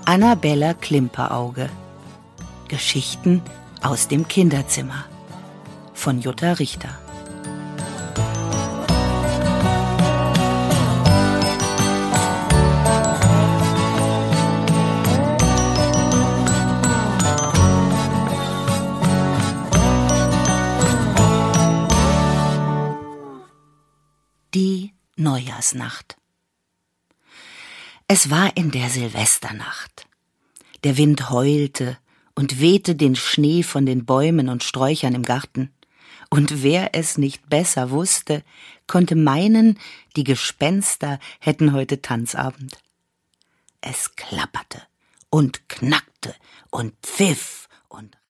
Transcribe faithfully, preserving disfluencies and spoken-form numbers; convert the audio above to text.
Annabella Klimperauge. Geschichten aus dem Kinderzimmer von Jutta Richter. Die Neujahrsnacht. Es war in der Silvesternacht. Der Wind heulte und wehte den Schnee von den Bäumen und Sträuchern im Garten. Und wer es nicht besser wusste, konnte meinen, die Gespenster hätten heute Tanzabend. Es klapperte und knackte und pfiff und